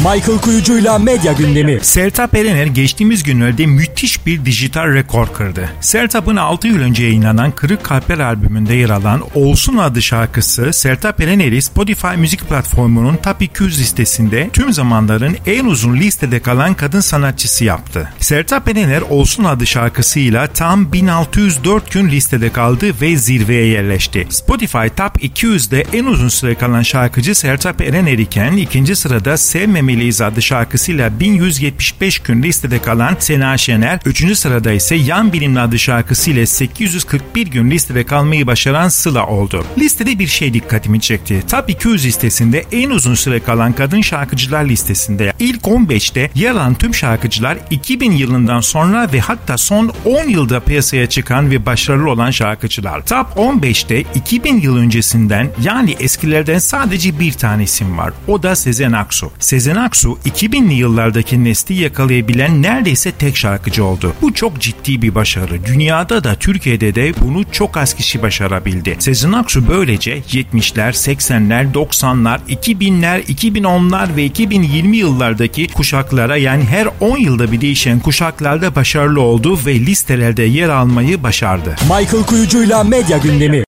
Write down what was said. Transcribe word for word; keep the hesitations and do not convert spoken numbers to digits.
Michael Kuyucu'yla Medya Gündemi. Sertab Erener geçtiğimiz günlerde müthiş bir dijital rekor kırdı. Sertab'ın altı yıl önce yayınlanan Kırık Kalpler albümünde yer alan Olsun adlı şarkısı Sertab Erener'i Spotify müzik platformunun Top iki yüz listesinde tüm zamanların en uzun listede kalan kadın sanatçısı yaptı. Sertab Erener Olsun adlı şarkısıyla tam bin altı yüz dört gün listede kaldı ve zirveye yerleşti. Spotify Top iki yüzde en uzun süre kalan şarkıcı Sertab Erener iken ikinci sırada Sevmemeliyiz adlı şarkısıyla bin yüz yetmiş beş gün listede kalan Sena Şener, üçüncü sırada ise Yan Bilimli adlı şarkısıyla sekiz yüz kırk bir gün listede kalmayı başaran Sıla oldu. Listede bir şey dikkatimi çekti. Top iki yüz listesinde en uzun süre kalan kadın şarkıcılar listesinde ilk on beşte yer alan tüm şarkıcılar iki bin yılından sonra ve hatta son on yılda piyasaya çıkan ve başarılı olan şarkıcılar. Top on beşte iki bin yıl öncesinden yani eskilerden sadece bir tane isim var. O da Sezen Aksu. Sezen Aksu iki binli yıllardaki nesli yakalayabilen neredeyse tek şarkıcı oldu. Bu çok ciddi bir başarı. Dünyada da Türkiye'de de bunu çok az kişi başarabildi. Sezen Aksu böylece yetmişler, seksenler, doksanlar, iki binler, iki bin onlar ve iki bin yirmi yıllardaki kuşaklara yani her on yılda bir değişen kuşaklarda başarılı oldu ve listelerde yer almayı başardı. Michael Kuyucu'yla Medya Gündemi.